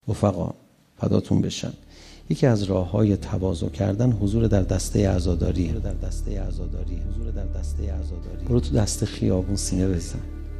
رفقا فداتون بشن. یکی از راه‌های تواضع کردن حضور در دسته عزاداری. برو تو دسته خیابون سینه بزن.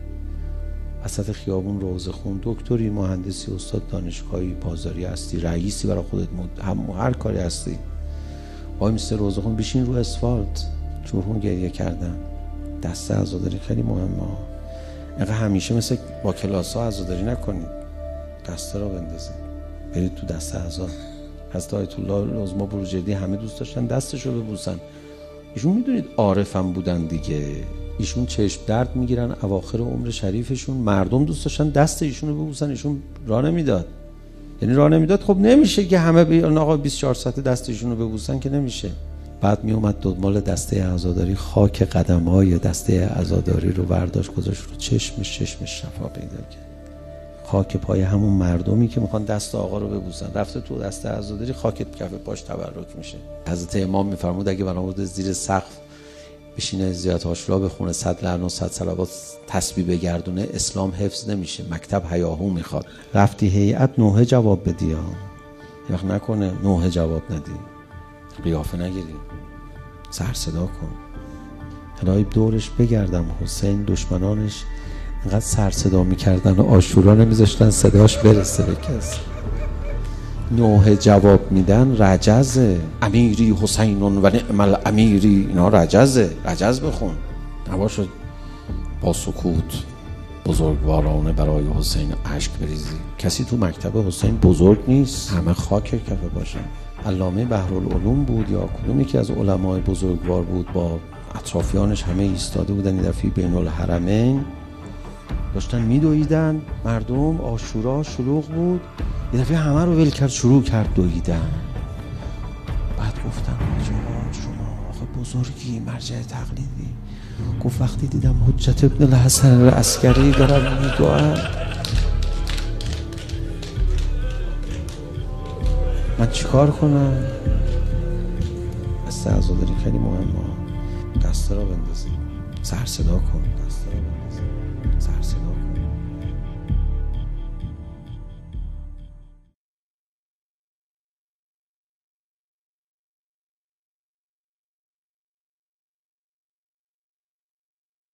وسط خیابون روزه خون، دکتری، مهندسی، استاد دانشگاهی، بازاری هستی، رئیسی برای خودت، هر کاری هستی، وای میسته روزه خون، بشین رو اسفالت، جورهون گریه کردن. دسته عزاداری خیلی مهمه. اینقدر همیشه مثل با کلاس‌ها عزاداری نکنید، دسته را بندازید، برید تو دسته عزا. حضرت آیت الله العظمی بروجردی همه دوست داشتن دستشو ببوسن. ایشون میدونید عارفم بودن دیگه، ایشون چشم درد میگیرن اواخر عمر شریفشون، مردم دوست داشتن دست ایشونو ببوسن، ایشون راه نمیداد. یعنی راه نمیداد. خب نمیشه که همه بیان آقا 24 ساعت دست ایشونو ببوسن که نمیشه. بعد میومد دنبال دسته عزاداری، خاک قدم‌های دسته عزاداری رو برداشت گذاشت رو چشمش شفا پیدا کرد. خاک پای همون مردمی که میخوان دست آقا رو ببوسن، رفته تو دسته عزاداری، خاک کف پاش تبرک میشه. حضرت امام میفرمود اگه بنابرد زیر سقف بشینه زیارت عاشورا بخونه، 100 لعن و 100 صلوات تسبیح بگردونه، اسلام حفظ نمیشه. مکتب هیاهو میخواد. رفتی هیئت نوحه جواب بدی ها، وقت نکنه نوحه جواب ندی، قیافه نگیری، سر صدا کن. الهی دورش بگردم حسین دشمنانش اینقدر سر صدا میکردن و عاشورا نمیذاشتن صداش برسه به کسی. نوحه جواب میدن رجزه. امیری حسینون و نعم الامیری، اینا رجزه. رجز بخون، نباشه با سکوت بزرگوارانه برای حسین اشک بریزی. کسی تو مکتب حسین بزرگ نیست، همه خاک کفه باشن. علامه بحرالعلوم بود یا کدومی که از علمای بزرگوار بود، با اطرافیانش همه ایستاده بودن. این دفعه بین الحرمین داشتن میدویدن، مردم عاشورا شلوغ بود، یه دفعه همه رو ول کرد، شروع کرد دویدن. بعد گفتن شما آخه بزرگی، مرجع تقلیدی. گفت وقتی دیدم حجت ابن الحسن العسکری دارن میدوئن، من چیکار کنم؟ دسته عزاداری خیلی مهمه. دسته رو بندازی، سر صدا کن، دسته رو بندازی، سر صدا کن.